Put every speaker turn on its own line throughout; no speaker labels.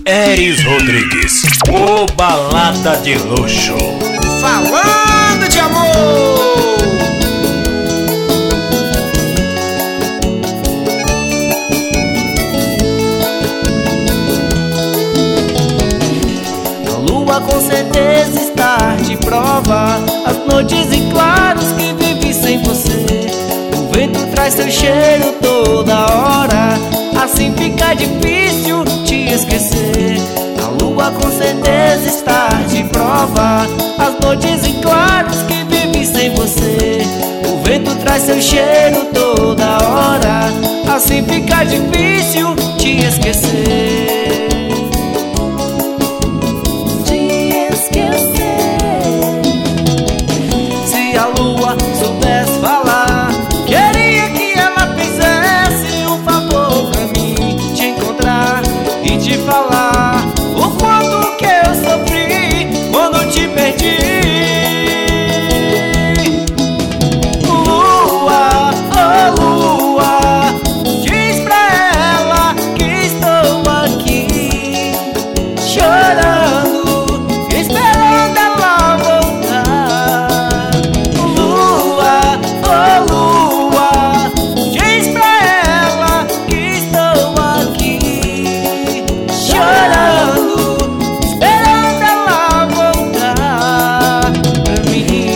Eris Rodrigues, o balada de luxo.
Falando de amor. A lua com certeza está de prova, as noites em claros que vivi sem você. O vento traz seu cheiro toda hora, assim fica difícil te esquecer. A lua com certeza está de prova, as noites em claros que vivi sem você. O vento traz seu cheiro toda hora, assim fica difícil te esquecer. Se a lua soubesse falar, queria que ela fizesse um favor pra mim, te encontrar e te falar o quanto que eu sofri quando te perdi. Lua, oh lua, diz pra ela que estou aqui chorando, esperando ela voltar. Lua, oh lua, diz pra ela que estou aqui chorando, esperando ela voltar pra mim.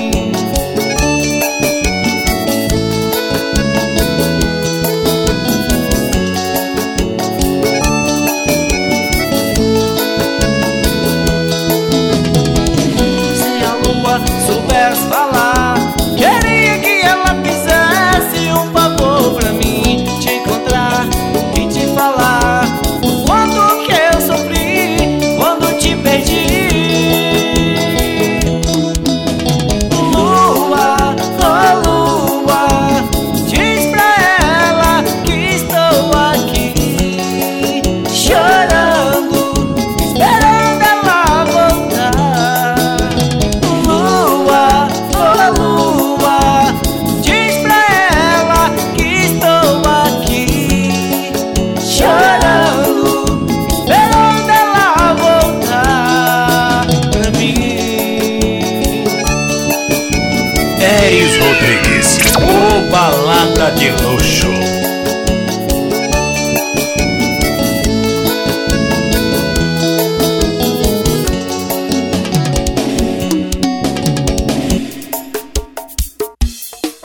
Se a lua soubesse falar, queria que ela fizesse um favor pra mim, te encontrar e te falar o quanto que eu sofri quando te perdi. Lua, oh lua, diz pra ela que estou aqui chorando, esperando ela voltar. Lua, oh lua, diz pra ela que estou aqui chorando, esperando ela voltar pra mim.
Eris Rodrigues, o balada de luxo.